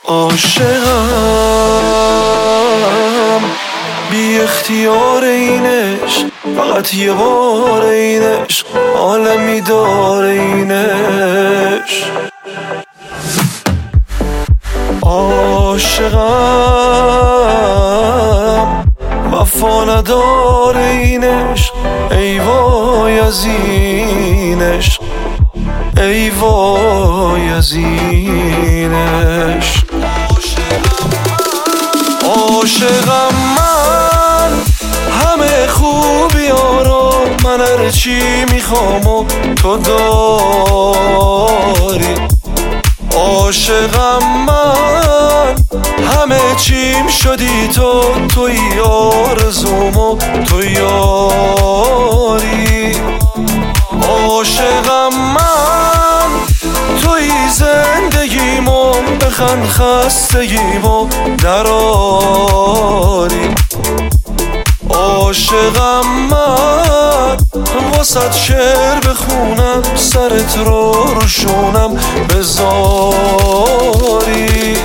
عاشقم بی اختیار اینش، فقط یه بار اینش عالمی داره اینش. عاشقم وفا نداره اینش، ای وای از اینش، ای وای از اینش. عاشقم من همه خوبی‌ها رو، من هر چی میخوام و تو داری. عاشقم من همه چیم شدی تو، توی آرزوم و تو یاری. عاشقم من توی زندگیمو، بخند خستگیمو دراری. عاشقم من واسه شعر بخونم، سرت رو روشونم بذاری.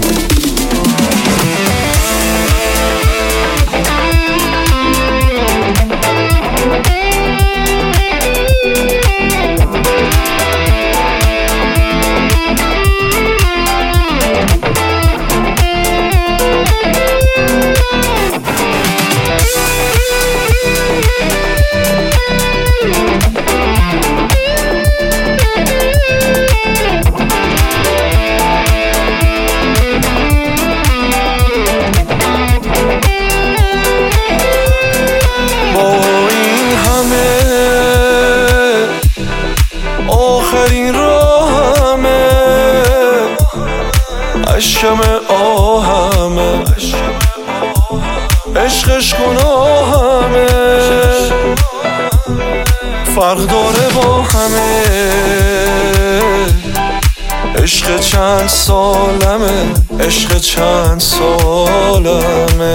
آخرین راهمه، عشقم آهمه، عشقش گناهمه، فرق داره با همه. عشق چند سالمه، عشق چند سالمه.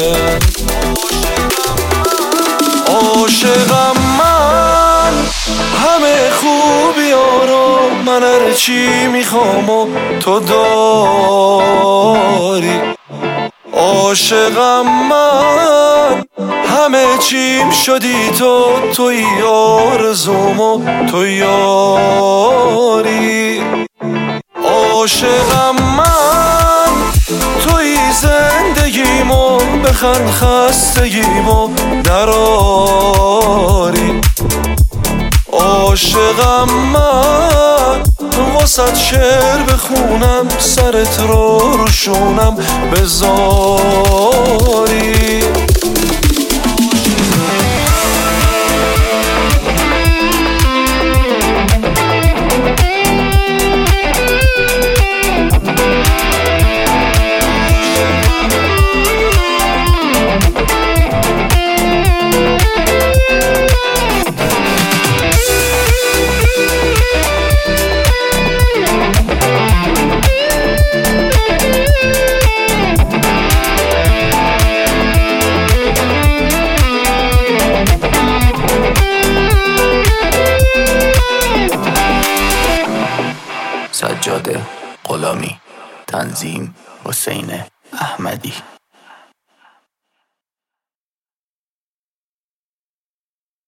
عاشقم من همه خوبی‌ها رو، من هر چی میخوام و تو داری. عاشقم من همه چیم شدی تو، توی آرزوم و تو یاری. عاشقم من توی زندگیمو، بخند خستگیمو دراری. عاشقم من واسه شعر بخونم، سرت رو روشونم بذاری. سجاده غلامی، تنظیم حسین احمدی.